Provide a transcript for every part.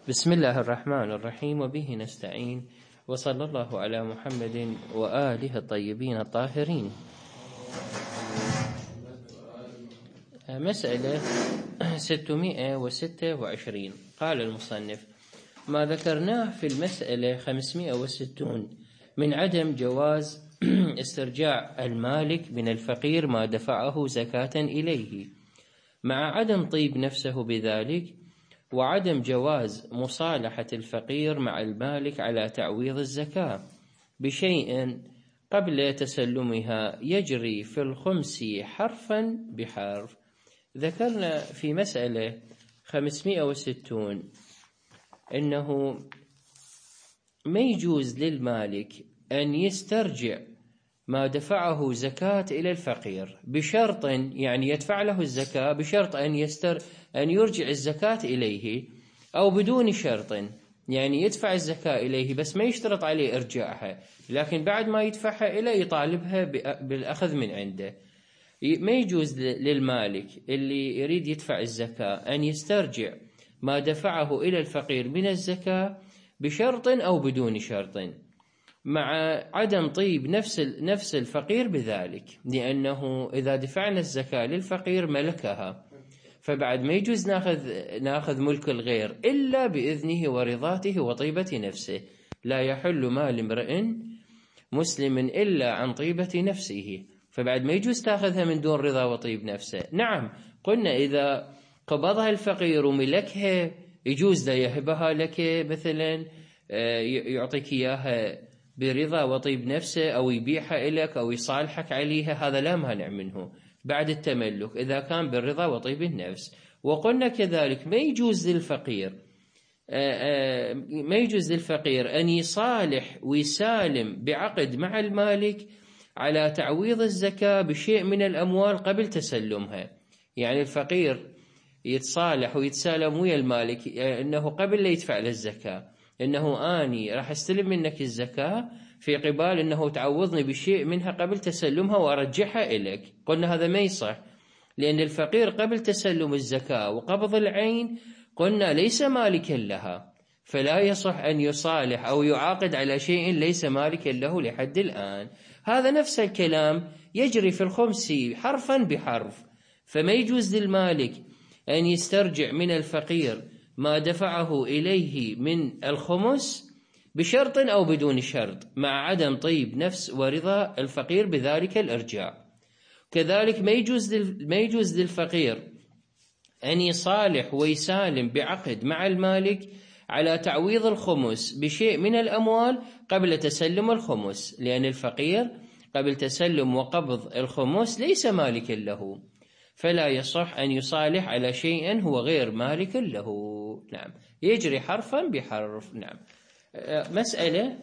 بسم الله الرحمن الرحيم، وبه نستعين، وصلى الله على محمد وآله الطيبين الطاهرين. مسألة 626. قال المصنف: ما ذكرناه في المسألة 560 من عدم جواز استرجاع المالك من الفقير ما دفعه زكاة إليه، مع عدم طيب نفسه بذلك، وعدم جواز مصالحة الفقير مع المالك على تعويض الزكاة بشيء قبل تسلمها، يجري في الخمس حرفا بحرف. ذكرنا في مسألة 560 أنه ما يجوز للمالك أن يسترجع ما دفعه زكاة إلى الفقير بشرط، يعني يدفع له الزكاة بشرط أن يرجع الزكاة إليه، أو بدون شرط، يعني يدفع الزكاة إليه بس ما يشترط عليه إرجاعها، لكن بعد ما يدفعها إليه يطالبها بالأخذ من عنده. ما يجوز للمالك اللي يريد يدفع الزكاة أن يسترجع ما دفعه إلى الفقير من الزكاة بشرط أو بدون شرط، مع عدم طيب نفس الفقير بذلك، لأنه إذا دفعنا الزكاة للفقير ملكها، فبعد ما يجوز ناخذ ملك الغير إلا بإذنه ورضاته وطيبة نفسه. لا يحل مال امرئ مسلم إلا عن طيبة نفسه، فبعد ما يجوز تاخذها من دون رضا وطيب نفسه. نعم، قلنا إذا قبضها الفقير وملكها يجوز لا يهبها لك، مثلا يعطيك إياها برضا وطيب نفسه، أو يبيعها لك أو يصالحك عليها، هذا لا مانع منه بعد التملك إذا كان بالرضا وطيب النفس. وقلنا كذلك ما يجوز للفقير أن يصالح ويسالم بعقد مع المالك على تعويض الزكاة بشيء من الأموال قبل تسلمها. يعني الفقير يتصالح ويتسالم ويا المالك أنه قبل لا يدفع للزكاة أنه آني راح استلم منك الزكاة في قبال أنه تعوضني بشيء منها قبل تسلمها وأرجعها إليك. قلنا هذا ما يصح، لأن الفقير قبل تسلم الزكاة وقبض العين قلنا ليس مالكا لها، فلا يصح أن يصالح أو يعاقد على شيء ليس مالكا له لحد الآن. هذا نفس الكلام يجري في الخمس حرفا بحرف، فما يجوز للمالك أن يسترجع من الفقير ما دفعه إليه من الخمس بشرط أو بدون شرط، مع عدم طيب نفس ورضا الفقير بذلك الإرجاع. كذلك ما يجوز للفقير أن يصالح ويسالم بعقد مع المالك على تعويض الخمس بشيء من الأموال قبل تسلم الخمس، لأن الفقير قبل تسلم وقبض الخمس ليس مالكا له، فلا يصح أن يصالح على شيء هو غير مالك له. نعم، يجري حرفا بحرف. نعم. مسألة،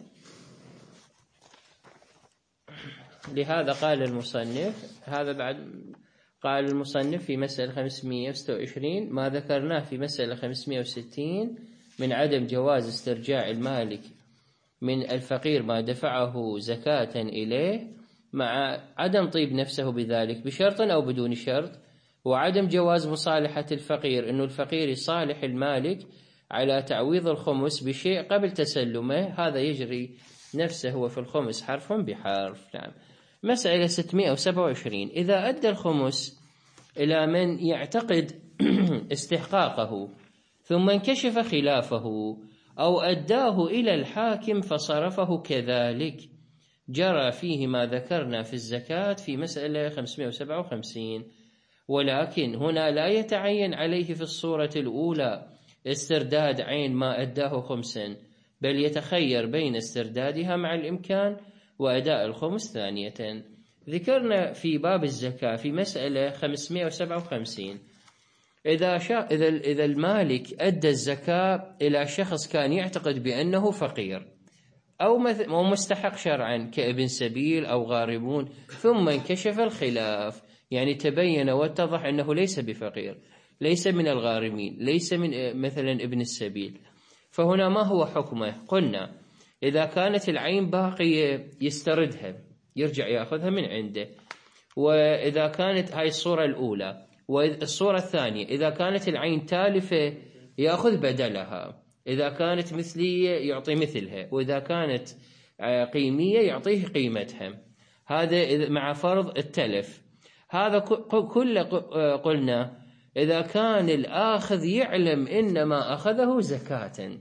لهذا قال المصنف، هذا بعد قال المصنف في مسألة 526 ما ذكرناه في مسألة 560 من عدم جواز استرجاع المالك من الفقير ما دفعه زكاة إليه، مع عدم طيب نفسه بذلك بشرط أو بدون شرط، وعدم جواز مصالحة الفقير أنه الفقير يصالح المالك على تعويض الخمس بشيء قبل تسلمه، هذا يجري نفسه هو في الخمس حرف بحرف. نعم. مسألة 627 إذا أدى الخمس إلى من يعتقد استحقاقه ثم انكشف خلافه، أو أداه إلى الحاكم فصرفه كذلك، جرى فيه ما ذكرنا في الزكاة في مسألة 557. ولكن هنا لا يتعين عليه في الصورة الأولى استرداد عين ما أداه خمسا، بل يتخير بين استردادها مع الإمكان وأداء الخمس ثانية. ذكرنا في باب الزكاة في مسألة 557 إذا المالك أدى الزكاة إلى شخص كان يعتقد بأنه فقير أو مستحق شرعا كابن سبيل أو غارمون، ثم انكشف الخلاف، يعني تبين واتضح أنه ليس بفقير، ليس من الغارمين، ليس من مثلا ابن السبيل، فهنا ما هو حكمه؟ قلنا إذا كانت العين باقية يستردها، يرجع يأخذها من عنده. وإذا كانت هاي الصورة الأولى. والصورة الثانية إذا كانت العين تالفة يأخذ بدلها. إذا كانت مثلية يعطي مثلها، وإذا كانت قيمية يعطيه قيمتها. هذا مع فرض التلف. هذا كله قلنا إذا كان الآخذ يعلم إنما أخذه زكاة.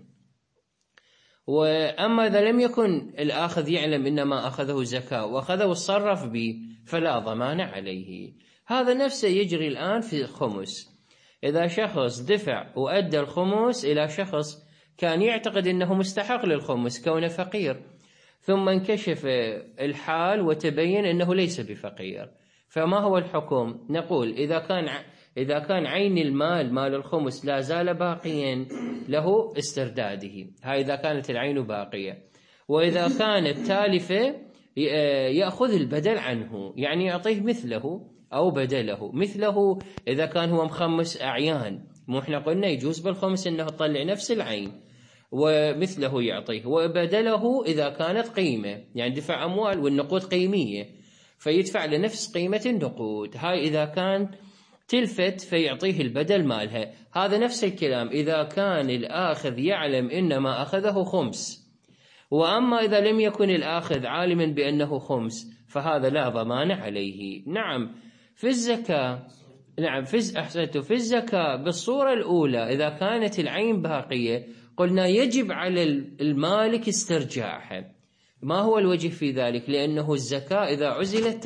وأما إذا لم يكن الآخذ يعلم إنما أخذه زكاة وأخذه وصرف به فلا ضمان عليه. هذا نفسه يجري الآن في الخمس. إذا شخص دفع وأدى الخمس إلى شخص كان يعتقد أنه مستحق للخمس كونه فقير، ثم انكشف الحال وتبين أنه ليس بفقير، فما هو الحكم؟ نقول إذا كان عين المال مال الخمس لا زال باقيا له استرداده، هاي إذا كانت العين باقية. وإذا كانت تالفة يأخذ البدل عنه، يعني يعطيه مثله أو بدله. مثله إذا كان هو مخمس أعيان، مو إحنا قلنا يجوز بالخمس إنه تطلع نفس العين، ومثله يعطيه. وبدله إذا كانت قيمة، يعني دفع أموال والنقود قيمية فيدفع لنفس قيمة النقود. هاي إذا كان تلفت فيعطيه البدل مالها. هذا نفس الكلام إذا كان الآخذ يعلم إنما أخذه خمس. وأما إذا لم يكن الآخذ عالما بأنه خمس فهذا لا ضمان عليه. نعم في الزكاة، نعم في الزكاة بالصورة الأولى إذا كانت العين باقية قلنا يجب على المالك استرجاعها. ما هو الوجه في ذلك؟ لأنه الزكاة إذا عزلت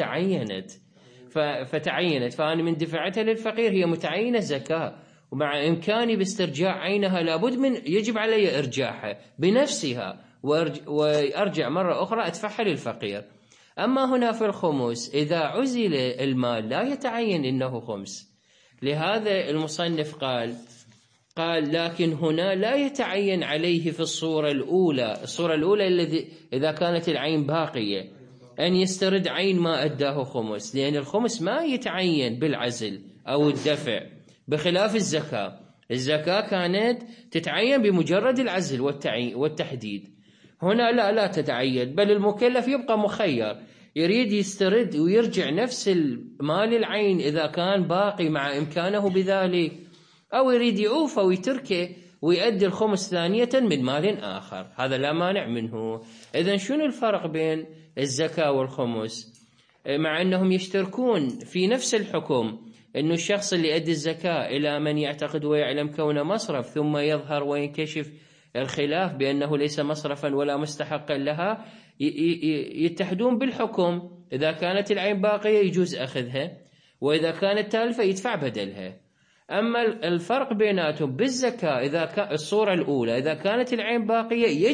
فتعينت، فأنا من دفعتها للفقير هي متعينة زكاة، ومع إمكاني باسترجاع عينها لابد من يجب علي إرجاعها بنفسها وأرجع مرة أخرى أدفعها للفقير. أما هنا في الخمس إذا عزل المال لا يتعين إنه خمس. لهذا المصنف قال لكن هنا لا يتعين عليه في الصورة الأولى الذي إذا كانت العين باقية أن يسترد عين ما أداه خمس، لأن الخمس ما يتعين بالعزل أو الدفع، بخلاف الزكاة كانت تتعين بمجرد العزل والتحديد. هنا لا تتعين، بل المكلف يبقى مخير، يريد يسترد ويرجع نفس المال العين إذا كان باقي مع إمكانه بذلك، أو يريد يعوفه ويتركه ويؤدي الخمس ثانية من مال آخر، هذا لا مانع منه. إذن شنو الفرق بين الزكاة والخمس؟ مع أنهم يشتركون في نفس الحكم، أنه الشخص اللي يؤدي الزكاة إلى من يعتقد ويعلم كونه مصرف ثم يظهر وينكشف الخلاف بأنه ليس مصرفا ولا مستحقا لها، يتحدون بالحكم. إذا كانت العين باقية يجوز أخذها، وإذا كانت تالفة يدفع بدلها. أما الفرق بيناتهم بالزكاة إذا الصورة الأولى إذا كانت العين باقية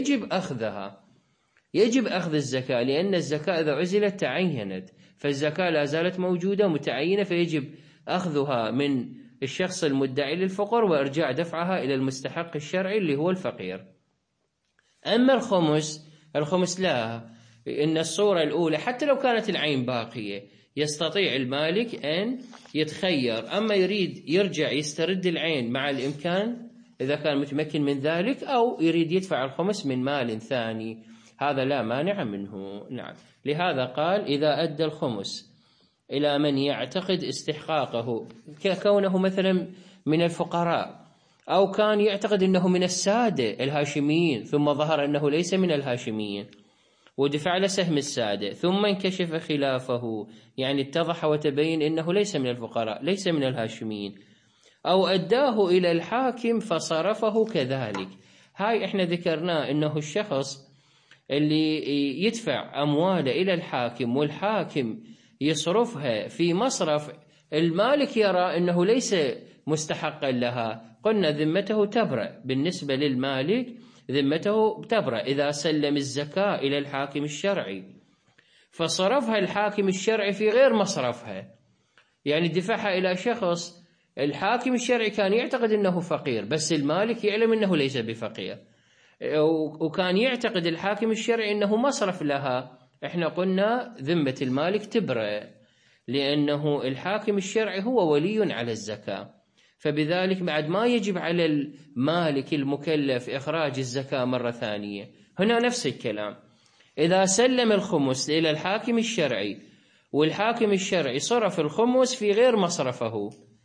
يجب أخذ الزكاة، لأن الزكاة إذا عزلت تعينت، فالزكاة لا زالت موجودة متعينة، فيجب أخذها من الشخص المدعي للفقر وإرجاع دفعها إلى المستحق الشرعي اللي هو الفقير. أما الخمس لا، إن الصورة الأولى حتى لو كانت العين باقية يستطيع المالك أن يتخير، أما يريد يرجع يسترد العين مع الإمكان إذا كان متمكن من ذلك، أو يريد يدفع الخمس من مال ثاني، هذا لا مانع منه. نعم، لهذا قال إذا أدى الخمس إلى من يعتقد استحقاقه، ككونه مثلا من الفقراء، أو كان يعتقد أنه من السادة الهاشميين ثم ظهر أنه ليس من الهاشميين ودفع له سهم السادة، ثم انكشف خلافه، يعني اتضح وتبين أنه ليس من الفقراء ليس من الهاشميين، أو أداه إلى الحاكم فصرفه كذلك. هاي إحنا ذكرناه أنه الشخص اللي يدفع أمواله إلى الحاكم والحاكم يصرفها في مصرف المالك يرى أنه ليس مستحقا لها، قلنا ذمته تبرأ. بالنسبة للمالك ذمته تبرأ إذا سلم الزكاة إلى الحاكم الشرعي فصرفها الحاكم الشرعي في غير مصرفها، يعني دفعها إلى شخص الحاكم الشرعي كان يعتقد أنه فقير، بس المالك يعلم أنه ليس بفقير، وكان يعتقد الحاكم الشرعي أنه مصرف لها. إحنا قلنا ذمة المالك تبرأ، لأنه الحاكم الشرعي هو ولي على الزكاة، فبذلك بعد ما يجب على المالك المكلف إخراج الزكاة مرة ثانية. هنا نفس الكلام، إذا سلم الخمس إلى الحاكم الشرعي والحاكم الشرعي صرف الخمس في غير مصرفه،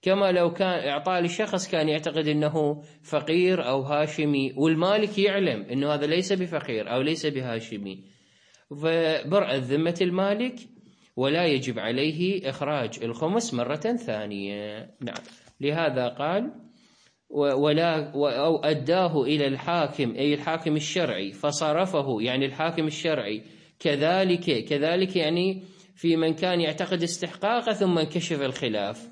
كما لو كان إعطاء لشخص كان يعتقد أنه فقير أو هاشمي، والمالك يعلم أنه هذا ليس بفقير أو ليس بهاشمي، فبرأت ذمة المالك ولا يجب عليه إخراج الخمس مرة ثانية. نعم، لهذا قال أو أداه إلى الحاكم، أي الحاكم الشرعي، فصرفه، يعني الحاكم الشرعي كذلك يعني في من كان يعتقد استحقاقه ثم انكشف الخلاف،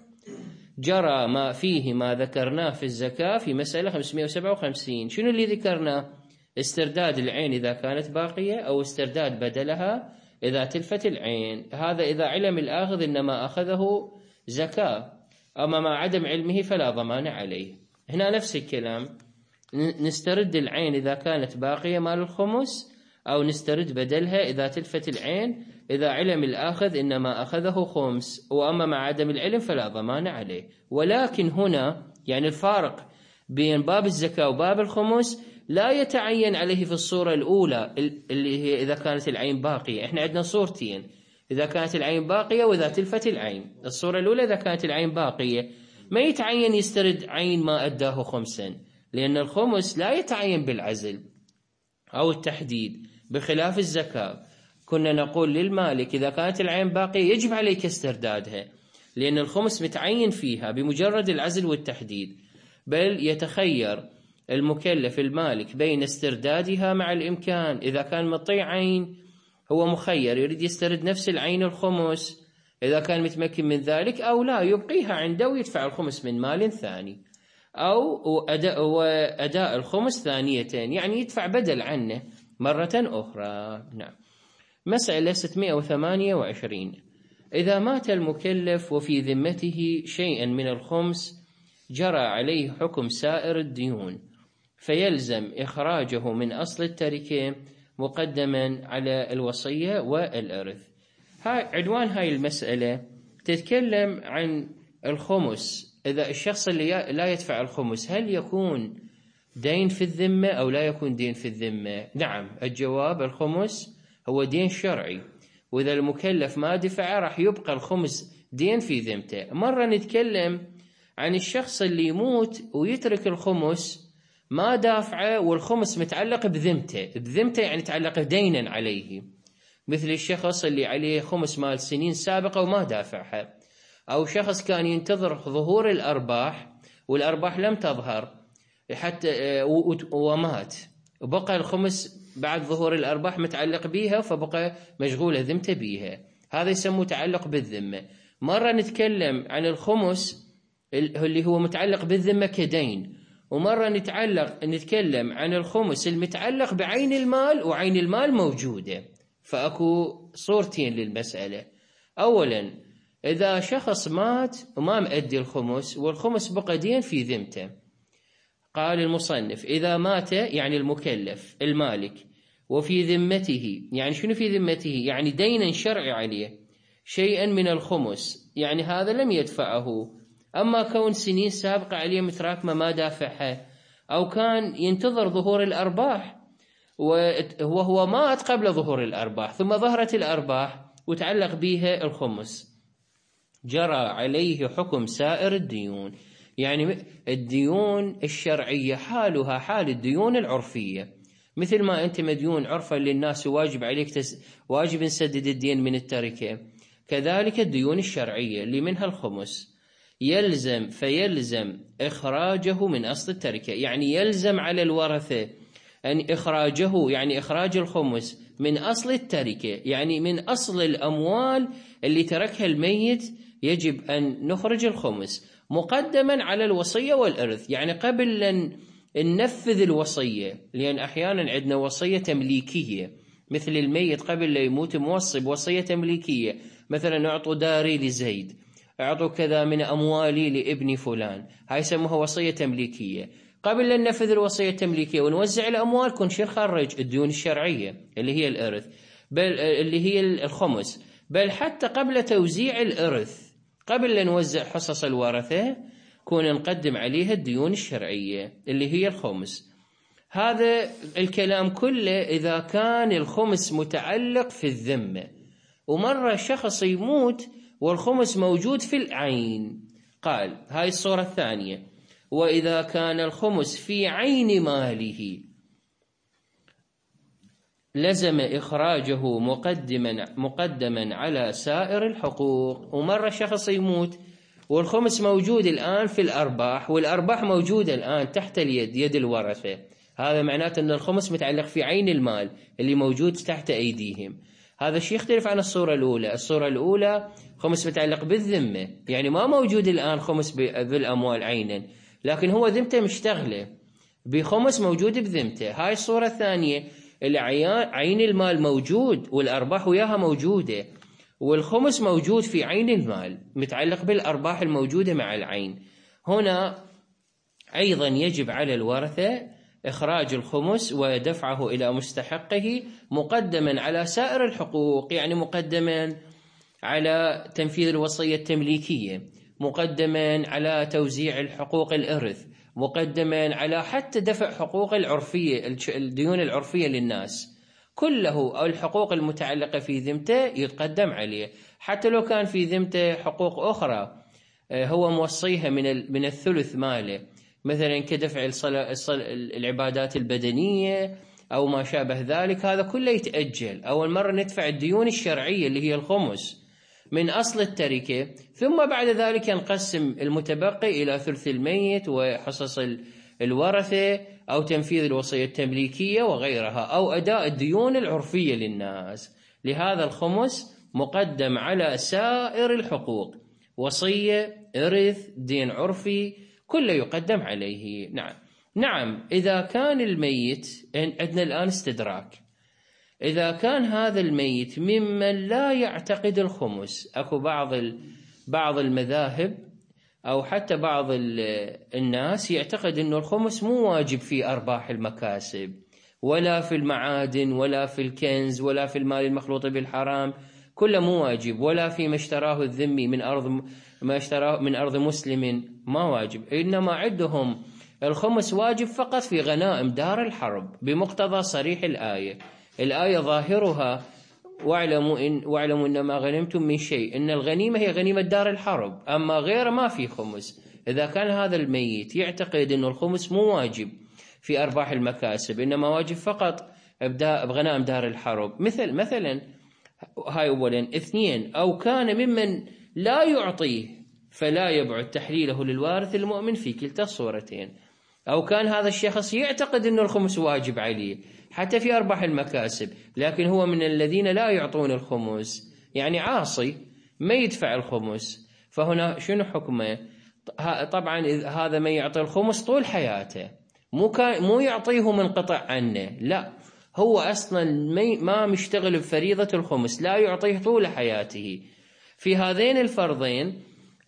جرى ما فيه ما ذكرناه في الزكاة في مسألة 557. شنو اللي ذكرناه؟ استرداد العين إذا كانت باقية، أو استرداد بدلها إذا تلفت العين. هذا إذا علم الآخذ إنما أخذه زكاة، أما مع عدم علمه فلا ضمان عليه. هنا نفس الكلام، نسترد العين إذا كانت باقية مال الخمس، أو نسترد بدلها إذا تلفت العين إذا علم الآخذ إنما أخذه خمس، وأما مع عدم العلم فلا ضمان عليه. ولكن هنا يعني الفارق بين باب الزكاة وباب الخمس لا يتعين عليه في الصورة الأولى اللي هي إذا كانت العين باقية. إحنا عندنا صورتين، إذا كانت العين باقية وإذا تلفت العين. الصورة الأولى إذا كانت العين باقية ما يتعين يسترد عين ما أداه خمسا، لأن الخمس لا يتعين بالعزل أو التحديد، بخلاف الزكاة كنا نقول للمالك إذا كانت العين باقية يجب عليك استردادها، لأن الخمس متعين فيها بمجرد العزل والتحديد، بل يتخير المكلف المالك بين استردادها مع الإمكان. إذا كان مطيع عين هو مخير، يريد يسترد نفس العين الخمس إذا كان متمكن من ذلك، أو لا يبقيها عنده ويدفع الخمس من مال ثاني، أو أداء الخمس ثانية، يعني يدفع بدل عنه مرة أخرى. نعم. مسألة 628. إذا مات المكلف وفي ذمته شيئا من الخمس جرى عليه حكم سائر الديون، فيلزم إخراجه من أصل التركة مقدما على الوصية والإرث. عنوان هاي المسألة تتكلم عن الخمس. إذا الشخص اللي لا يدفع الخمس هل يكون دين في الذمة أو لا يكون دين في الذمة؟ نعم، الجواب الخمس هو دين شرعي، وإذا المكلف ما دفع راح يبقى الخمس دين في ذمته. مرة نتكلم عن الشخص اللي يموت ويترك الخمس ما دافعه والخمس متعلق بذمته يعني تعلق دينا عليه، مثل الشخص اللي عليه خمس مال سنين سابقة وما دافعها، أو شخص كان ينتظر ظهور الأرباح والأرباح لم تظهر حتى ومات، وبقى الخمس بعد ظهور الأرباح متعلق بيها فبقى مشغولة ذمته بيها، هذا يسمى تعلق بالذمة. مرة نتكلم عن الخمس اللي هو متعلق بالذمة كدين، ومرة نتكلم عن الخمس المتعلق بعين المال وعين المال موجودة. فأكو صورتين للمسألة. أولا، إذا شخص مات وما مؤدي الخمس والخمس بقى دين في ذمته، قال المصنف إذا مات يعني المكلف المالك وفي ذمته، يعني شنو في ذمته؟ يعني دينا شرعي عليه شيئا من الخمس، يعني هذا لم يدفعه، أما كون سنين سابقة عليه متراكمة ما دافعها، أو كان ينتظر ظهور الأرباح وهو مات قبل ظهور الأرباح ثم ظهرت الأرباح وتعلق بها الخمس، جرى عليه حكم سائر الديون. يعني الديون الشرعية حالها حال الديون العرفية، مثل ما أنت مديون عرفا للناس واجب عليك واجب نسدد الدين من التركة، كذلك الديون الشرعية اللي منها الخمس فيلزم إخراجه من أصل التركة، يعني يلزم على الورثة أن إخراجه، يعني إخراج الخمس من أصل التركة، يعني من أصل الأموال اللي تركها الميت يجب أن نخرج الخمس مقدما على الوصية والإرث، يعني قبل أن ننفذ الوصية، لأن أحيانا عندنا وصية تمليكية، مثل الميت قبل لا يموت موصي بوصية تمليكية، مثلا أعطوا داري لزيد، أعطوا كذا من أموالي لابن فلان، هاي يسموها وصية تمليكية. قبل أن ننفذ الوصية التمليكية ونوزع الأموال كن شير خرج الديون الشرعية اللي هي الإرث، بل اللي هي الخمس، بل حتى قبل توزيع الإرث قبل أن نوزع حصص الورثة كون نقدم عليها الديون الشرعية اللي هي الخمس. هذا الكلام كله إذا كان الخمس متعلق في الذمة. ومرة شخص يموت والخمس موجود في العين، قال هاي الصورة الثانية: وإذا كان الخمس في عين ماله لزم إخراجه مقدما على سائر الحقوق. ومرة شخص يموت والخمس موجود الآن في الأرباح، والأرباح موجودة الآن تحت اليد، يد الورثة، هذا معناته أن الخمس متعلق في عين المال اللي موجود تحت أيديهم. هذا الشيء يختلف عن الصورة الأولى. الصورة الأولى خمس متعلق بالذمة، يعني ما موجود الآن خمس بالأموال عينا، لكن هو ذمته مشتغلة بخمس موجود بذمته. هاي الصورة الثانية عين المال موجود والأرباح وياها موجودة، والخمس موجود في عين المال متعلق بالأرباح الموجودة مع العين. هنا أيضا يجب على الورثة إخراج الخمس ودفعه إلى مستحقه مقدما على سائر الحقوق، يعني مقدما على تنفيذ الوصية التمليكية، مقدما على توزيع الحقوق الإرث، مقدما على حتى دفع حقوق العرفية، الديون العرفية للناس كله، أو الحقوق المتعلقة في ذمته يتقدم عليه، حتى لو كان في ذمته حقوق أخرى هو موصيها من الثلث ماله، مثلا كدفع العبادات البدنية أو ما شابه ذلك، هذا كله يتأجل. أول مرة ندفع الديون الشرعية اللي هي الخمس من أصل التركة، ثم بعد ذلك ينقسم المتبقي إلى ثلث الميت وحصص الورثة أو تنفيذ الوصية التمليكية وغيرها، أو أداء الديون العرفية للناس. لهذا الخمس مقدم على سائر الحقوق، وصية، إرث، دين عرفي، كله يقدم عليه. نعم إذا كان الميت، عندنا الآن استدراك، إذا كان هذا الميت ممن لا يعتقد الخمس، أكو بعض المذاهب أو حتى بعض الناس يعتقد أن الخمس مو واجب في أرباح المكاسب، ولا في المعادن، ولا في الكنز، ولا في المال المخلوط بالحرام، كله مو واجب، ولا في ما اشتراه الذمي من أرض، ما اشتراه من أرض مسلم ما واجب، إنما عندهم الخمس واجب فقط في غنائم دار الحرب بمقتضى صريح الآية. الآية ظاهرها واعلموا إن ما غنمتم من شيء إن الغنيمة هي غنيمة دار الحرب، أما غير ما في خمس. إذا كان هذا الميت يعتقد أن الخمس مو واجب في أرباح المكاسب، إنما واجب فقط بغنائم دار الحرب، مثلا هاي أولا. اثنين، أو كان ممن لا يعطيه فلا يبعد تحليله للوارث المؤمن في كلتا الصورتين. أو كان هذا الشخص يعتقد أن الخمس واجب عليه حتى في أرباح المكاسب، لكن هو من الذين لا يعطون الخمس، يعني عاصي ما يدفع الخمس، فهنا شنو حكمه؟ طبعا هذا ما يعطي الخمس طول حياته، مو يعطيه منقطع عنه، لا، هو أصلا ما مشتغل بفريضة الخمس، لا يعطيه طول حياته. في هذين الفرضين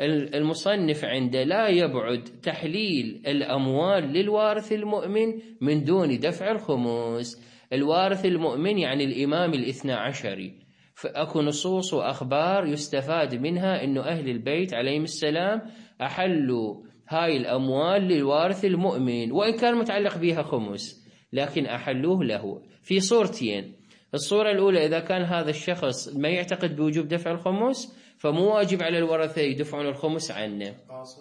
المصنف عنده لا يبعد تحليل الأموال للوارث المؤمن من دون دفع الخمس. الوارث المؤمن يعني الإمام الاثنى عشري، فأكو نصوص وأخبار يستفاد منها أنه أهل البيت عليهم السلام أحلوا هاي الأموال للوارث المؤمن، وإن كان متعلق بها خمس لكن أحلوه له في صورتين. الصورة الأولى إذا كان هذا الشخص ما يعتقد بوجوب دفع الخمس، فمو واجب على الورثة يدفعون الخمس عنه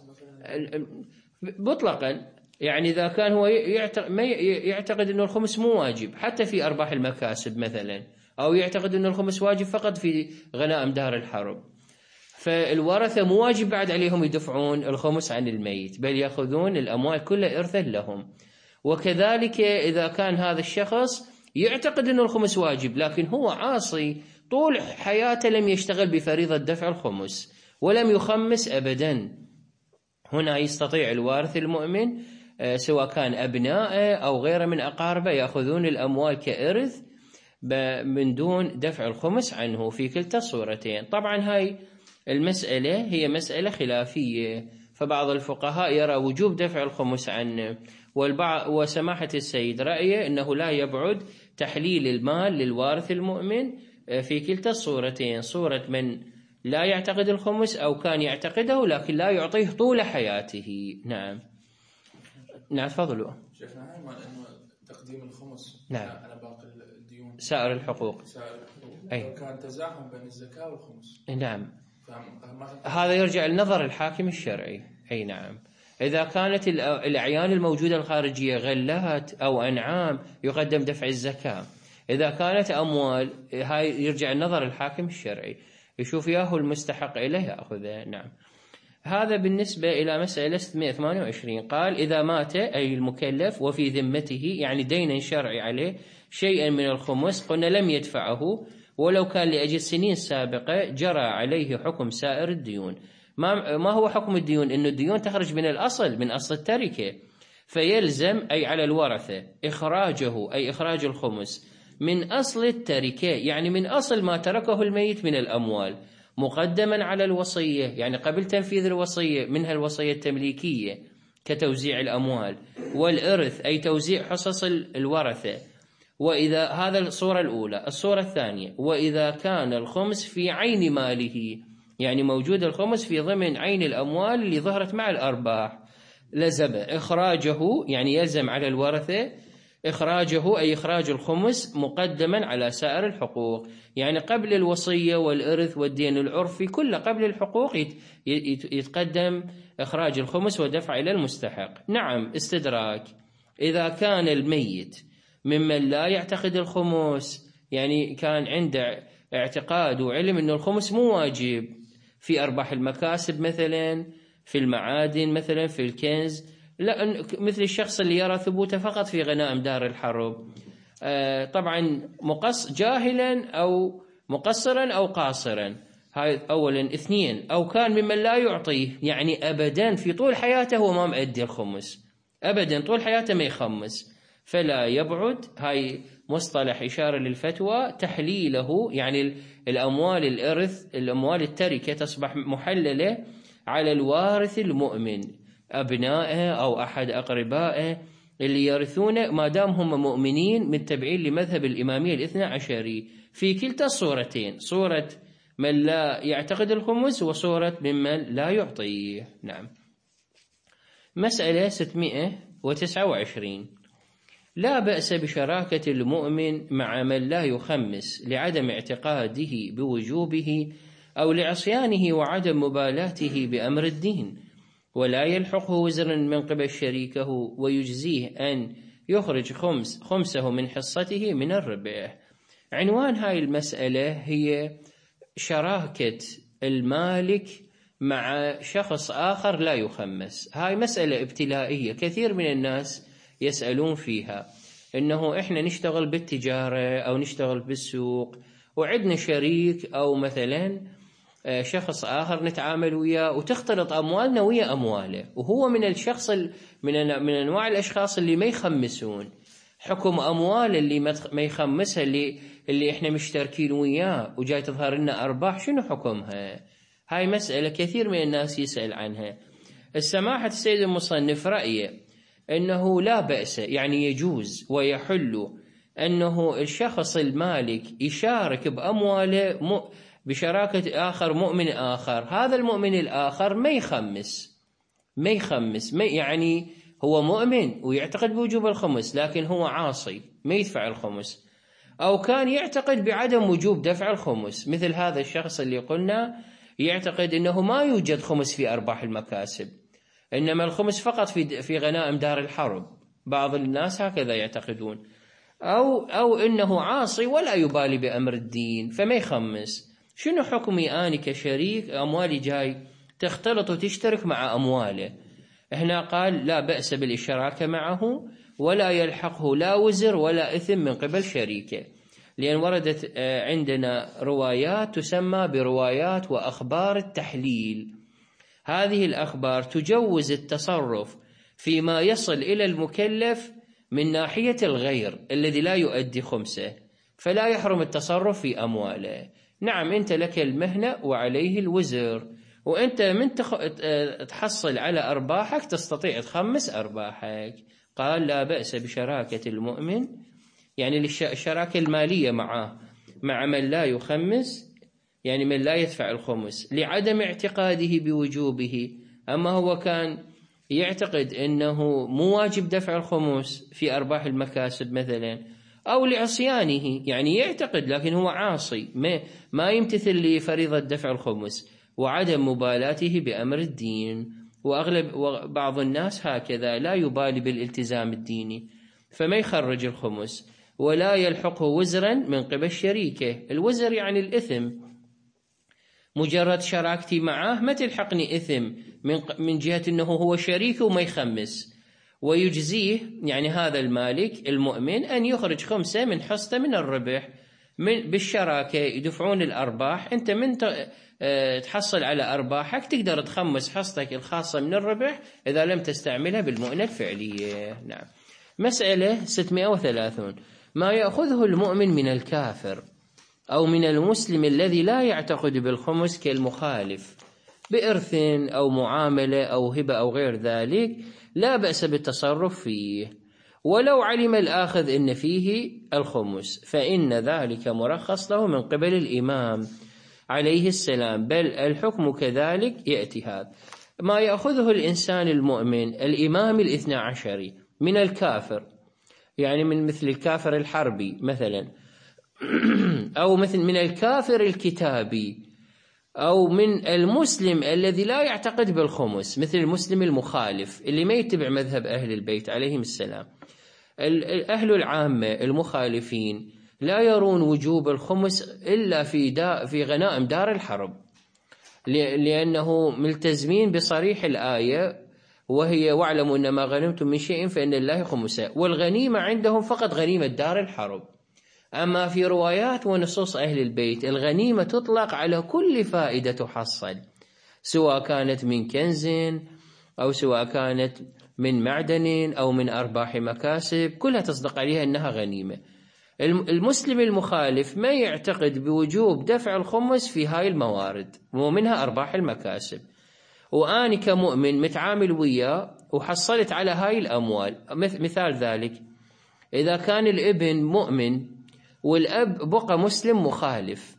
مطلقا. يعني إذا كان هو يعتقد أن الخمس مو واجب حتى في أرباح المكاسب مثلا، أو يعتقد أن الخمس واجب فقط في غنائم دار الحرب، فالورثة مو واجب بعد عليهم يدفعون الخمس عن الميت، بل يأخذون الأموال كلها إرثا لهم. وكذلك إذا كان هذا الشخص يعتقد أن الخمس واجب لكن هو عاصي طول حياته لم يشتغل بفريضة دفع الخمس ولم يخمس أبدا، هنا يستطيع الوارث المؤمن سواء كان أبنائه أو غيره من أقاربه يأخذون الأموال كإرث من دون دفع الخمس عنه في كلتا الصورتين. طبعا هاي المسألة هي مسألة خلافية، فبعض الفقهاء يرى وجوب دفع الخمس عنه، وسماحة السيد رأيه أنه لا يبعد تحليل المال للوارث المؤمن في كلتا الصورتين، صورة من لا يعتقد الخمس أو كان يعتقده لكن لا يعطيه طول حياته. نعم تفضلوا. شيخنا هاي إنه تقديم الخمس على باقي الديون سائر الحقوق أي كان تزاحم بين الزكاة والخمس. نعم، هذا يرجع لنظر الحاكم الشرعي. أي نعم، إذا كانت الأعيان الموجودة الخارجية غلات أو أنعام يقدم دفع الزكاة. إذا كانت أموال هاي يرجع لنظر الحاكم الشرعي، يشوف ياهو المستحق إليه يأخذه. نعم. هذا بالنسبة إلى مسألة 628. قال إذا مات أي المكلف وفي ذمته، يعني دينا شرعي عليه، شيئا من الخمس، قلنا لم يدفعه ولو كان لأجل سنين سابقة، جرى عليه حكم سائر الديون. ما هو حكم الديون؟ إنه الديون تخرج من الأصل، من أصل التركة، فيلزم أي على الورثة إخراجه، أي إخراج الخمس من أصل التركة، يعني من أصل ما تركه الميت من الأموال، مقدما على الوصية، يعني قبل تنفيذ الوصية، منها الوصية التمليكية كتوزيع الأموال، والإرث أي توزيع حصص الورثة. وإذا هذا الصورة الأولى. الصورة الثانية، وإذا كان الخمس في عين ماله، يعني موجود الخمس في ضمن عين الأموال اللي ظهرت مع الأرباح، لزم إخراجه، يعني يلزم على الورثة إخراجه، أي إخراج الخمس مقدما على سائر الحقوق، يعني قبل الوصية والإرث والدين العرفي كله، قبل الحقوق يتقدم إخراج الخمس ودفع إلى المستحق. نعم. استدراك. إذا كان الميت ممن لا يعتقد الخمس، يعني كان عنده اعتقاد وعلم أن الخمس مو واجب في أرباح المكاسب مثلا، في المعادن مثلا، في الكنز، لا، مثل الشخص اللي يرى ثبوته فقط في غنائم دار الحرب، طبعا جاهلا أو مقصرا أو قاصرا، هاي أولا. اثنين، أو كان ممن لا يعطيه، يعني أبدا في طول حياته هو ما مؤدي الخمس أبدا، طول حياته ما يخمس، فلا يبعد، هاي مصطلح إشارة للفتوى، تحليله، يعني الأموال الإرث، الأموال التركة تصبح محللة على الوارث المؤمن، أبنائه أو أحد أقربائه اللي يرثونه، ما دام هم مؤمنين متبعين لمذهب الإمامية الاثنى عشري، في كلتا الصورتين، صورة من لا يعتقد الخمس وصورة ممن لا يعطيه. نعم. مسألة 629. لا بأس بشراكة المؤمن مع من لا يخمس لعدم اعتقاده بوجوبه أو لعصيانه وعدم مبالاته بأمر الدين، ولا يلحقه وزر من قبل شريكه، ويجزيه أن يخرج خمسه من حصته من الربح. عنوان هاي المسألة هي شراكة المالك مع شخص آخر لا يخمس. هاي مسألة ابتلائية، كثير من الناس يسألون فيها، إنه إحنا نشتغل بالتجارة أو نشتغل بالسوق وعندنا شريك أو مثلا شخص آخر نتعامل وياه، وتختلط أموالنا ويا أمواله، وهو من الشخص من أنواع الأشخاص اللي ما يخمسون. حكم أموال اللي ما يخمسها، اللي إحنا مشتركين وياه وجاي تظهر لنا أرباح، شنو حكمها؟ هاي مسألة كثير من الناس يسأل عنها. السماحة السيد المصنف رأيه أنه لا بأس، يعني يجوز ويحل أنه الشخص المالك يشارك بأمواله بشراكة آخر مؤمن آخر، هذا المؤمن الآخر ما يخمس، يعني هو مؤمن ويعتقد بوجوب الخمس، لكن هو عاصي ما يدفع الخمس، أو كان يعتقد بعدم وجوب دفع الخمس، مثل هذا الشخص اللي قلنا يعتقد أنه ما يوجد خمس في أرباح المكاسب، إنما الخمس فقط في غنائم دار الحرب، بعض الناس هكذا يعتقدون، أو إنه عاصي ولا يبالي بأمر الدين فما يخمس. شنو حكمي أنا كشريك أموالي جاي تختلط وتشترك مع أمواله؟ هنا قال لا بأس بالاشتراك معه، ولا يلحقه لا وزر ولا إثم من قبل شريكه، لأن وردت عندنا روايات تسمى بروايات وأخبار التحليل. هذه الأخبار تجوز التصرف فيما يصل إلى المكلف من ناحية الغير الذي لا يؤدي خمسه، فلا يحرم التصرف في أمواله. نعم، أنت لك المهنة وعليه الوزر، وأنت من تحصل على أرباحك تستطيع تخمس أرباحك. قال لا بأس بشراكة المؤمن، يعني الشراكة المالية مع من لا يخمس، يعني من لا يدفع الخمس لعدم اعتقاده بوجوبه. أما هو كان يعتقد أنه مو واجب دفع الخمس في أرباح المكاسب مثلا، أو لعصيانه، يعني يعتقد لكن هو عاصي ما يمتثل لفريضة دفع الخمس، وعدم مبالاته بأمر الدين. وبعض الناس هكذا لا يبالي بالالتزام الديني، فما يخرج الخمس ولا يلحقه وزرا من قبل شريكه. الوزر يعني الإثم، مجرد شراكتي معه ما تلحقني إثم من جهة أنه هو شريك وما يخمس. ويجزيه يعني هذا المالك المؤمن أن يخرج 5 من حصته من الربح بالشراكة، يدفعون الأرباح. أنت من تحصل على أرباحك تقدر تخمس حصتك الخاصة من الربح إذا لم تستعملها بالمؤنة الفعلية. نعم. مسألة 630. ما يأخذه المؤمن من الكافر أو من المسلم الذي لا يعتقد بالخمس كالمخالف بإرث أو معاملة أو هبة أو غير ذلك، لا بأس بالتصرف فيه ولو علم الآخذ إن فيه الخمس، فإن ذلك مرخص له من قبل الإمام عليه السلام، بل الحكم كذلك يأتي. هذا ما يأخذه الإنسان المؤمن الإمام 12 من الكافر، يعني من مثل الكافر الحربي مثلا، أو مثل من الكافر الكتابي، أو من المسلم الذي لا يعتقد بالخمس مثل المسلم المخالف اللي ما يتبع مذهب أهل البيت عليهم السلام. الأهل العامة المخالفين لا يرون وجوب الخمس إلا في غنائم دار الحرب، لأنه ملتزمين بصريح الآية وهي واعلموا أن ما غنمتم من شيء فإن الله خمسه، والغنيمة عندهم فقط غنيمة دار الحرب. أما في روايات ونصوص أهل البيت الغنيمة تطلق على كل فائدة تحصل، سواء كانت من كنز أو سواء كانت من معدن أو من أرباح مكاسب، كلها تصدق عليها أنها غنيمة. المسلم المخالف ما يعتقد بوجوب دفع الخمس في هاي الموارد ومنها أرباح المكاسب، وأنا كمؤمن متعامل وياه وحصلت على هاي الأموال. مثال ذلك إذا كان الابن مؤمن والأب بقى مسلم مخالف،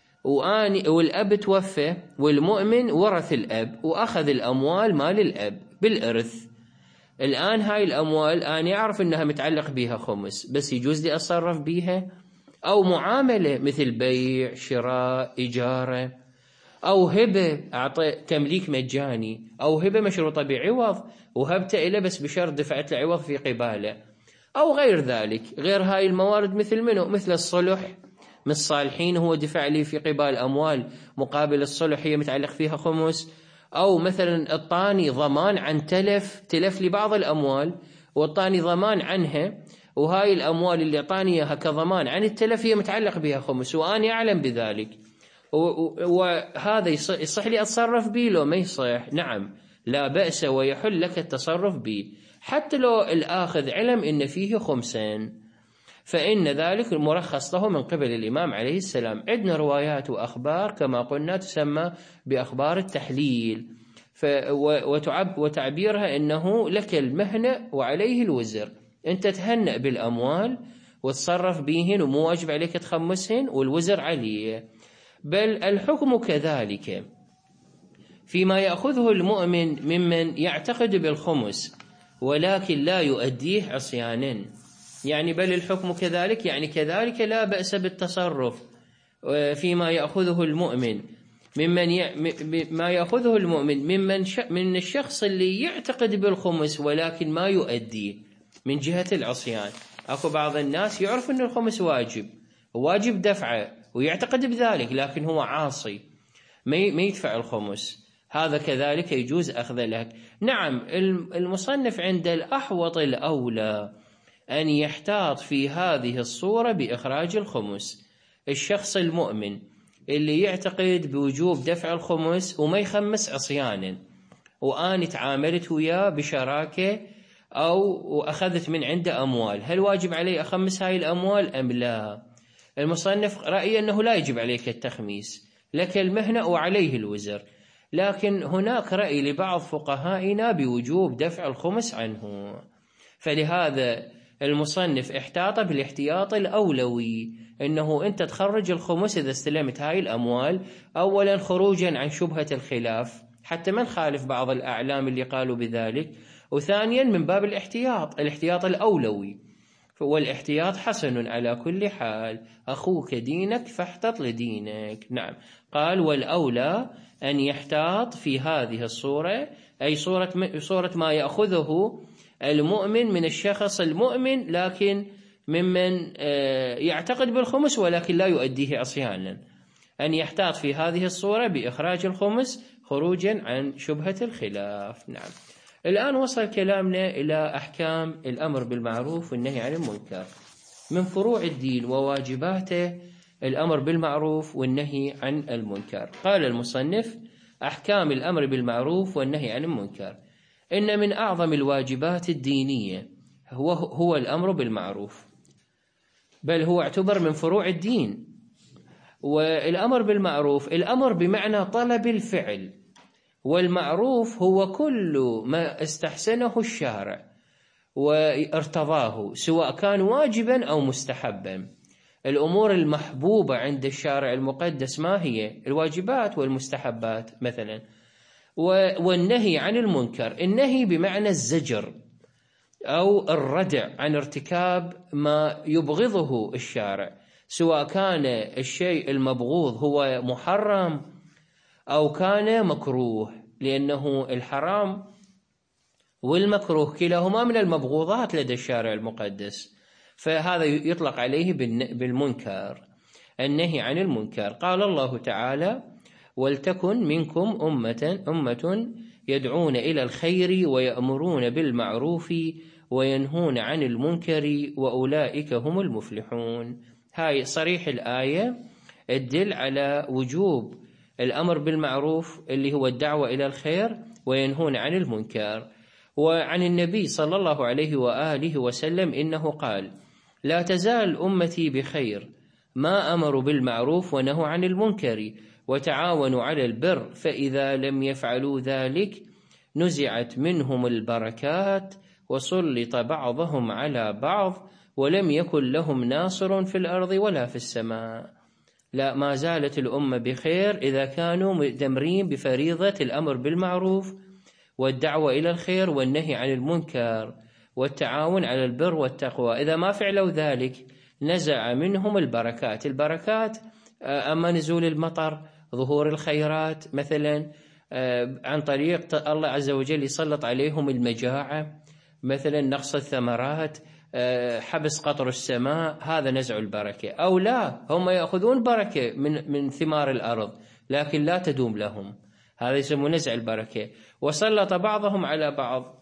والأب توفى والمؤمن ورث الأب وأخذ الأموال مال الأب بالإرث، الآن هاي الأموال أنا أعرف أنها متعلق بها خمس، بس يجوز لي أتصرف بها؟ أو معاملة مثل بيع شراء إجارة أو هبة، أعطي تمليك مجاني أو هبة مشروطة بعوض وهبته إليه بس بشرط دفعت له عوض في قباله، أو غير ذلك. غير هاي الموارد مثل منه؟ مثل الصلح من الصالحين هو دفع لي في قبال أموال مقابل الصلح هي متعلق فيها خمس، أو مثلا الطاني ضمان عن تلف لبعض الأموال والطاني ضمان عنها، وهاي الأموال اللي أعطاني إياها كضمان عن التلف هي متعلق بها خمس وأنا أعلم بذلك، وهذا يصح لي أتصرف به لو ما يصح؟ نعم لا بأس ويحل لك التصرف به حتى لو الآخذ علم إن فيه خمسين، فإن ذلك مرخص له من قبل الإمام عليه السلام. عندنا روايات وأخبار كما قلنا تسمى بأخبار التحليل، وتعبيرها إنه لك المهنة وعليه الوزر، أنت تهنأ بالأموال وتصرف بهن ومو واجب عليك تخمسهن والوزر عليه. بل الحكم كذلك فيما يأخذه المؤمن ممن يعتقد بالخمس ولكن لا يؤديه عصيانا، يعني بل الحكم كذلك يعني كذلك لا بأس بالتصرف فيما يأخذه المؤمن ما يأخذه المؤمن من الشخص اللي يعتقد بالخمس ولكن ما يؤديه من جهة العصيان. أكو بعض الناس يعرف أن الخمس واجب دفعه ويعتقد بذلك لكن هو عاصي ما يدفع الخمس، هذا كذلك يجوز أخذ لك. نعم المصنف عند الأحوط الأولى أن يحتاط في هذه الصورة بإخراج الخمس الشخص المؤمن اللي يعتقد بوجوب دفع الخمس وما يخمس عصيانا، وأنا تعاملت وياه بشراكة أو أخذت من عنده أموال، هل واجب علي أخمس هاي الأموال أم لا؟ المصنف رأي أنه لا يجب عليك التخميس، لك المهنة وعليه الوزر، لكن هناك رأي لبعض فقهائنا بوجوب دفع الخمس عنه، فلهذا المصنف احتاط بالاحتياط الأولوي أنه أنت تخرج الخمس إذا استلمت هاي الأموال، أولا خروجا عن شبهة الخلاف حتى ما نخالف بعض الأعلام اللي قالوا بذلك، وثانيا من باب الاحتياط الأولوي. والاحتياط حسن على كل حال، أخوك دينك فاحتط لدينك. نعم. قال والأولى أن يحتاط في هذه الصورة، أي صورة ما يأخذه المؤمن من الشخص المؤمن لكن ممن يعتقد بالخمس ولكن لا يؤديه عصيانا، أن يحتاط في هذه الصورة بإخراج الخمس خروجا عن شبهة الخلاف. نعم. الآن وصل كلامنا إلى أحكام الأمر بالمعروف والنهي عن المنكر. من فروع الدين وواجباته الأمر بالمعروف والنهي عن المنكر. قال المصنف: أحكام الأمر بالمعروف والنهي عن المنكر. إن من أعظم الواجبات الدينية هو الأمر بالمعروف، بل هو اعتبر من فروع الدين. والأمر بالمعروف، الأمر بمعنى طلب الفعل، والمعروف هو كل ما استحسنه الشارع وارتضاه سواء كان واجبا أو مستحبا. الأمور المحبوبة عند الشارع المقدس ما هي؟ الواجبات والمستحبات مثلا. والنهي عن المنكر، النهي بمعنى الزجر أو الردع عن ارتكاب ما يبغضه الشارع، سواء كان الشيء المبغوض هو محرم أو كان مكروه، لأنه الحرام والمكروه كلاهما من المبغوضات لدى الشارع المقدس، فهذا يطلق عليه بالمنكر، النهي عن المنكر. قال الله تعالى: ولتكن منكم أمة يدعون إلى الخير ويأمرون بالمعروف وينهون عن المنكر وأولئك هم المفلحون. هاي صريح الآية الدل على وجوب الأمر بالمعروف اللي هو الدعوة إلى الخير وينهون عن المنكر. وعن النبي صلى الله عليه وآله وسلم إنه قال: لا تزال أمتي بخير ما أمروا بالمعروف ونهوا عن المنكر وتعاونوا على البر، فإذا لم يفعلوا ذلك نزعت منهم البركات وسلط بعضهم على بعض ولم يكن لهم ناصر في الأرض ولا في السماء. لا، ما زالت الأمة بخير إذا كانوا مدمرين بفريضة الأمر بالمعروف والدعوة إلى الخير والنهي عن المنكر والتعاون على البر والتقوى. إذا ما فعلوا ذلك نزع منهم البركات. البركات أما نزول المطر، ظهور الخيرات مثلا، عن طريق الله عز وجل يسلط عليهم المجاعة مثلا، نقص الثمرات، حبس قطر السماء، هذا نزع البركة. أو لا، هم يأخذون بركة من ثمار الأرض لكن لا تدوم لهم، هذا يسمى نزع البركة. وسلط بعضهم على بعض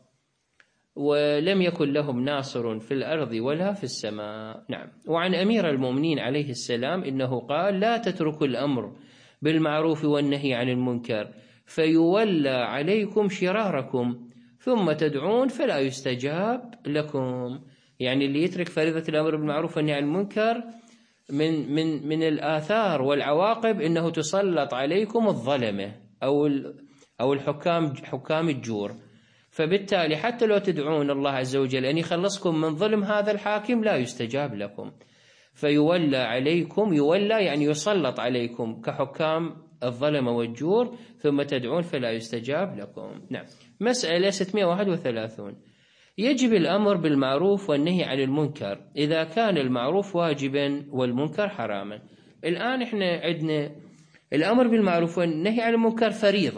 ولم يكن لهم ناصر في الأرض ولا في السماء. نعم. وعن أمير المؤمنين عليه السلام إنه قال: لا تتركوا الأمر بالمعروف والنهي عن المنكر فيولى عليكم شراركم ثم تدعون فلا يستجاب لكم. يعني اللي يترك فريضة الأمر بالمعروف والنهي عن المنكر من الآثار والعواقب إنه تسلط عليكم الظلمة أو الحكام، حكام الجور، فبالتالي حتى لو تدعون الله عز وجل أن يخلصكم من ظلم هذا الحاكم لا يستجاب لكم. فيولى عليكم، يولى يعني يسلط عليكم كحكام الظلم والجور، ثم تدعون فلا يستجاب لكم. نعم. مسألة 631: يجب الأمر بالمعروف والنهي عن المنكر إذا كان المعروف واجبا والمنكر حراما. الآن إحنا عندنا الأمر بالمعروف والنهي عن المنكر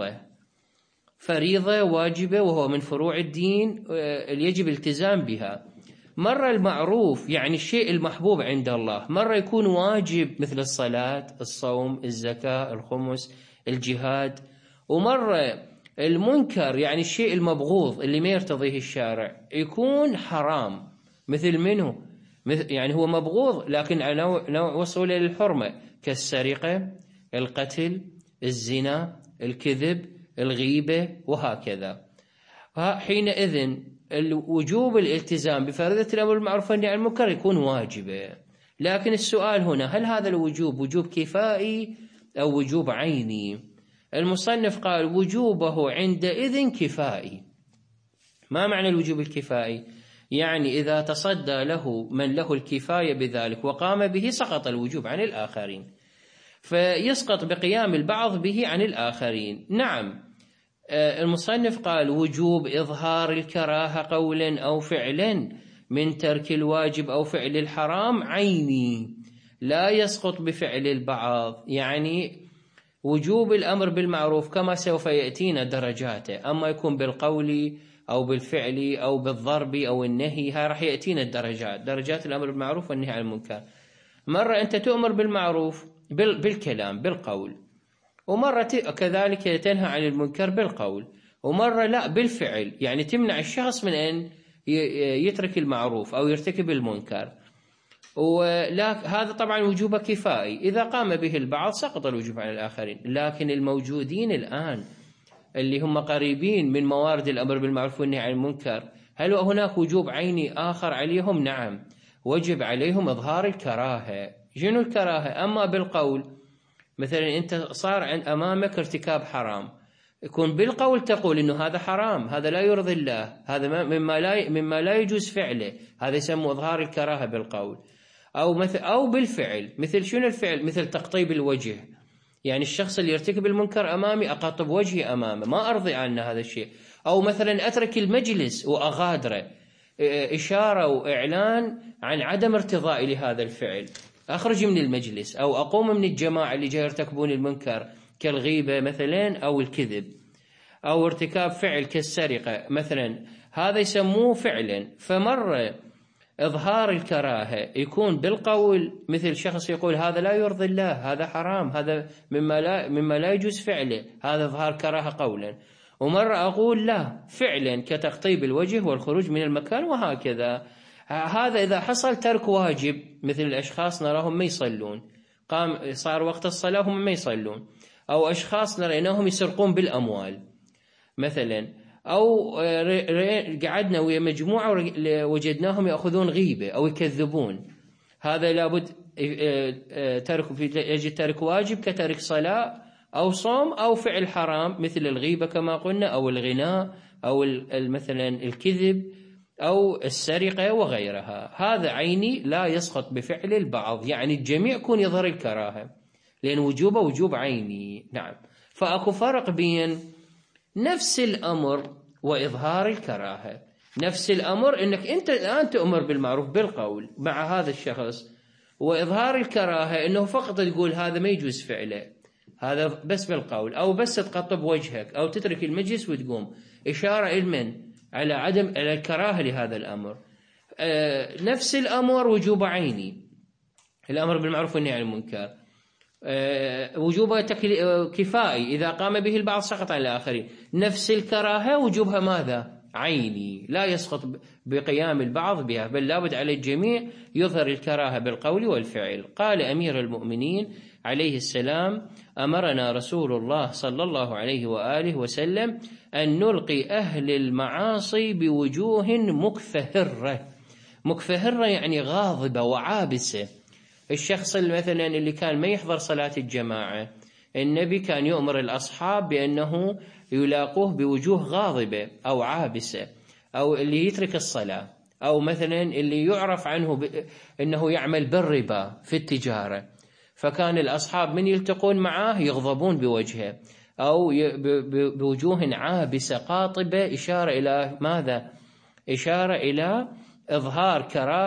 فريضة واجبة وهو من فروع الدين يجب الالتزام بها. مرة المعروف يعني الشيء المحبوب عند الله، مرة يكون واجب مثل الصلاة، الصوم، الزكاة، الخمس، الجهاد. ومرة المنكر يعني الشيء المبغوض اللي ما يرتضيه الشارع يكون حرام، مثل منه يعني هو مبغوض لكن على نوع وصل للحرمة، كالسرقة، القتل، الزنا، الكذب، الغيبة، وهكذا. حينئذ الوجوب الالتزام بفريضة الأمر بالمعروف والنهي عن المنكر يكون واجبا. لكن السؤال هنا: هل هذا الوجوب وجوب كفائي أو وجوب عيني؟ المصنف قال: وجوبه عندئذ كفائي. ما معنى الوجوب الكفائي؟ يعني إذا تصدى له من له الكفاية بذلك وقام به سقط الوجوب عن الآخرين، فيسقط بقيام البعض به عن الآخرين. نعم. المصنف قال: وجوب إظهار الكراهة قولا أو فعلا من ترك الواجب أو فعل الحرام عيني لا يسقط بفعل البعض. يعني وجوب الأمر بالمعروف كما سوف يأتينا درجاته، أما يكون بالقول أو بالفعل أو بالضرب أو النهي، ها راح يأتينا درجات الأمر بالمعروف والنهي عن المنكر. مرة أنت تؤمر بالمعروف بالكلام بالقول، ومرة كذلك تنهى عن المنكر بالقول، ومرة لا بالفعل، يعني تمنع الشخص من أن يترك المعروف أو يرتكب المنكر. هذا طبعا وجوب كفائي، إذا قام به البعض سقط الوجوب عن الآخرين. لكن الموجودين الآن اللي هم قريبين من موارد الأمر بالمعروف والنهي عن المنكر، هل هناك وجوب عيني آخر عليهم؟ نعم، وجب عليهم إظهار الكراهة. شنو الكراهة؟ أما بالقول، مثلا أنت صار أمامك ارتكاب حرام، يكون بالقول تقول إنه هذا حرام، هذا لا يرضي الله، هذا مما لا يجوز فعله، هذا يسمى إظهار الكراهة بالقول. أو بالفعل، مثل شنو الفعل؟ مثل تقطيب الوجه، يعني الشخص اللي يرتكب المنكر أمامي أقطب وجهي أمامه، ما أرضي عنه هذا الشيء. أو مثلا أترك المجلس وأغادره، إشارة وإعلان عن عدم ارتضائي لهذا الفعل، أخرج من المجلس، أو أقوم من الجماعة اللي جاي يرتكبون المنكر كالغيبة مثلا أو الكذب، أو ارتكاب فعل كالسرقة مثلا، هذا يسموه فعلا. فمرة إظهار الكراهة يكون بالقول، مثل شخص يقول هذا لا يرضي الله، هذا حرام، هذا مما لا يجوز فعله، هذا إظهار كراهة قولا. ومرة أقول لا فعلا، كتقطيب الوجه والخروج من المكان وهكذا. هذا إذا حصل ترك واجب، مثل الأشخاص نراهم ما يصلون، صار وقت الصلاة هم ما يصلون، أو أشخاص نريناهم يسرقون بالأموال مثلا، أو قعدنا ويا مجموعة وجدناهم يأخذون غيبة أو يكذبون، هذا لابد يجب ترك واجب كترك صلاة أو صوم أو فعل حرام مثل الغيبة كما قلنا، أو الغناء، أو مثلا الكذب، أو السرقة وغيرها. هذا عيني لا يسقط بفعل البعض، يعني الجميع يكون يظهر الكراهة، لأن وجوبه وجوب عيني. نعم، فأكو فرق بين نفس الأمر وإظهار الكراهة. نفس الأمر إنك أنت الآن تؤمر بالمعروف بالقول مع هذا الشخص، وإظهار الكراهة إنه فقط تقول هذا ما يجوز فعله، هذا بس بالقول، أو بس تقطب وجهك، أو تترك المجلس وتقوم، إشارة إلمن على الكراهة لهذا الأمر. نفس الأمر وجوب عيني، الأمر بالمعروف والنهي عن المنكر، وجوبها كفائي، إذا قام به البعض سقط عن الآخرين. نفس الكراهة وجوبها ماذا؟ عيني، لا يسقط بقيام البعض بها، بل لابد على الجميع يظهر الكراهة بالقول والفعل. قال أمير المؤمنين عليه السلام: أمرنا رسول الله صلى الله عليه وآله وسلم أن نلقي أهل المعاصي بوجوه مكفهرة. مكفهرة يعني غاضبة وعابسة. الشخص مثلا اللي كان ما يحضر صلاة الجماعة، النبي كان يؤمر الأصحاب بأنه يلاقوه بوجوه غاضبة أو عابسة، أو اللي يترك الصلاة، أو مثلا اللي يعرف عنه أنه يعمل بالربا في التجارة، فكان الأصحاب من يلتقون معه يغضبون بوجهه، أو بوجوه عابسة قاطبة، إشارة إلى ماذا؟ إشارة إلى إظهار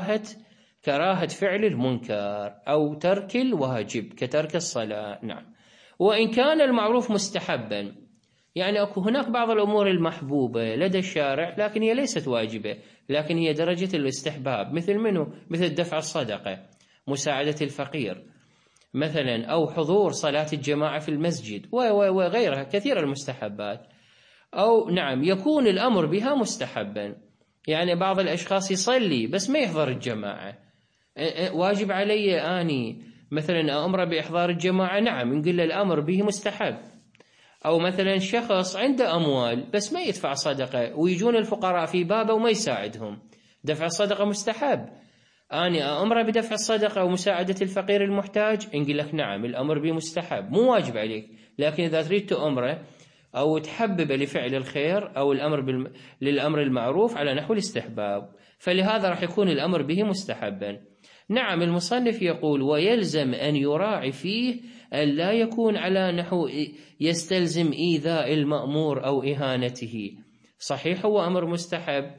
كراهة فعل المنكر أو ترك الواجب كترك الصلاة. نعم. وإن كان المعروف مستحبا، يعني هناك بعض الأمور المحبوبة لدى الشارع لكن هي ليست واجبة، لكن هي درجة الاستحباب، مثل منه؟ مثل دفع الصدقة، مساعدة الفقير مثلا، أو حضور صلاة الجماعة في المسجد وغيرها، كثير المستحبات. أو نعم يكون الأمر بها مستحبا، يعني بعض الأشخاص يصلي بس ما يحضر الجماعة، واجب علي أني مثلا أمر بإحضار الجماعة؟ نعم، نقول الأمر به مستحب. أو مثلا شخص عنده أموال بس ما يدفع صدقة، ويجون الفقراء في بابه وما يساعدهم، دفع الصدقة مستحب، أني أمر بدفع الصدقة ومساعدة الفقير المحتاج؟ نقول لك نعم، الأمر به مستحب، مو واجب عليك، لكن إذا تريد تأمره أو تحبب لفعل الخير أو للأمر المعروف على نحو الاستحباب، فلهذا راح يكون الأمر به مستحبا. نعم، المصنف يقول: ويلزم أن يراعي فيه أن لا يكون على نحو يستلزم إيذاء المأمور أو إهانته. صحيح هو أمر مستحب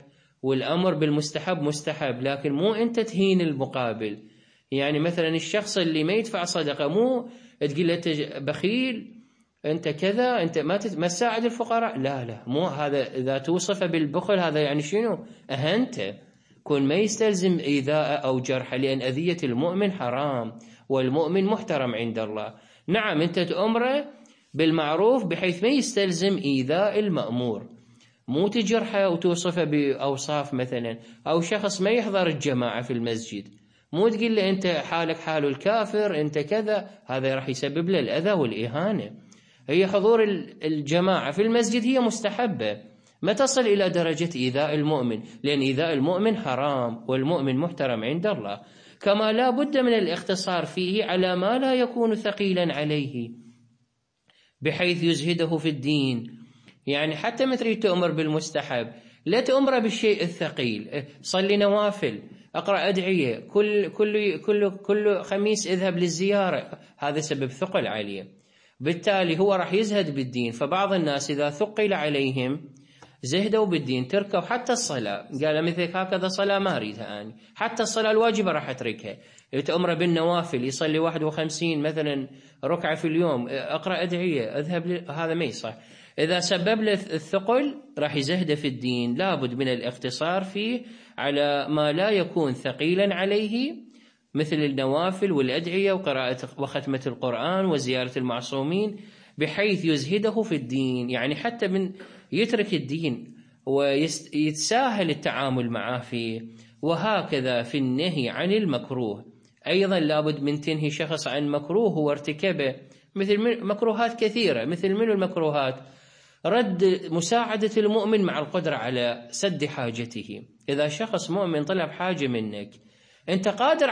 والأمر بالمستحب مستحب، لكن مو أنت تهين المقابل. يعني مثلا الشخص اللي ما يدفع صدقة مو تقول له أنت بخيل، أنت كذا، أنت ما تساعد الفقراء، لا مو هذا. إذا توصف بالبخل هذا يعني شنو؟ أهنته. كون ما يستلزم إيذاء أو جرح، لأن أذية المؤمن حرام والمؤمن محترم عند الله. نعم أنت تأمره بالمعروف بحيث ما يستلزم إيذاء المأمور، مو تجرحه وتوصفه بأوصاف مثلا. أو شخص ما يحضر الجماعة في المسجد، مو تقول له أنت حالك حال الكافر، أنت كذا، هذا راح يسبب له الأذى والإهانة. هي حضور الجماعة في المسجد هي مستحبة، ما تصل إلى درجة إيذاء المؤمن، لأن إيذاء المؤمن حرام والمؤمن محترم عند الله. كما لا بد من الاختصار فيه على ما لا يكون ثقيلا عليه بحيث يزهده في الدين. يعني حتى ما تريد تأمر بالمستحب لا تأمر بالشيء الثقيل. صلي نوافل، أقرأ أدعية، كل خميس اذهب للزيارة، هذا سبب ثقل عليه، بالتالي هو راح يزهد بالدين. فبعض الناس إذا ثقل عليهم زهدوا بالدين، تركوا حتى الصلاة، قال مثل هكذا صلاة ما أريدها أنا، حتى الصلاة الواجبة راح أتركها. تأمر بالنوافل، يصلي 51 مثلا ركعة في اليوم، أقرأ أدعية، أذهب هذا ما يصح. إذا سبب له الثقل راح يزهد في الدين. لابد من الاختصار فيه على ما لا يكون ثقيلا عليه، مثل النوافل والأدعية وقراءة وختمة القرآن وزيارة المعصومين، بحيث يزهده في الدين. يعني حتى من يترك الدين ويتساهل التعامل معه فيه. وهكذا في النهي عن المكروه أيضا لابد من تنهي شخص عن مكروه هو ارتكبه، مثل مكروهات كثيرة. مثل من المكروهات؟ رد مساعدة المؤمن مع القدرة على سد حاجته. إذا شخص مؤمن طلب حاجة منك، أنت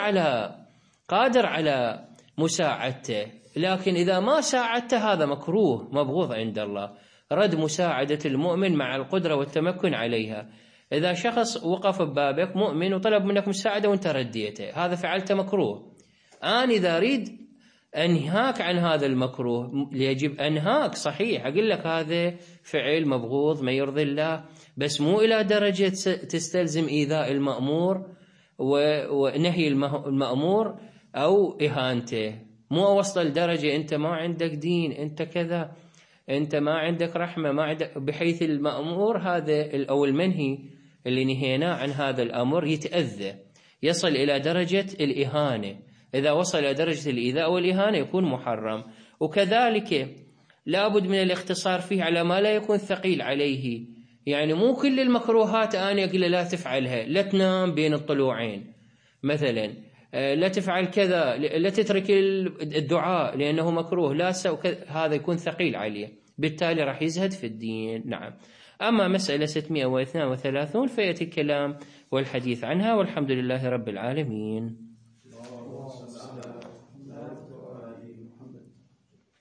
قادر على مساعدته، لكن إذا ما ساعدته هذا مكروه مبغوض عند الله. رد مساعدة المؤمن مع القدرة والتمكن عليها. إذا شخص وقف ببابك مؤمن وطلب منك مساعدة وأنت رديته، هذا فعلت مكروه. أنا إذا أريد أنهاك عن هذا المكروه يجب أنهاك، صحيح أقول لك هذا فعل مبغوض ما يرضي الله، بس مو إلى درجة تستلزم إيذاء المأمور ونهي المأمور أو إهانته. مو وصل درجة أنت ما عندك دين، أنت كذا، أنت ما عندك رحمة، ما عندك، بحيث المأمور هذا أو المنهي اللي نهيناه عن هذا الأمر يتأذى، يصل إلى درجة الإهانة. إذا وصل إلى درجة الإيذاء والإهانة يكون محرم. وكذلك لابد من الاختصار فيه على ما لا يكون ثقيل عليه. يعني مو كل المكروهات أنا أقول لا تفعلها، لا تنام بين الطلوعين مثلا، لا تفعل كذا، لا تترك الدعاء لأنه مكروه، لا هذا يكون ثقيل عليه، بالتالي راح يزهد في الدين. نعم. أما مسألة 632 فيأتي الكلام والحديث عنها، والحمد لله رب العالمين.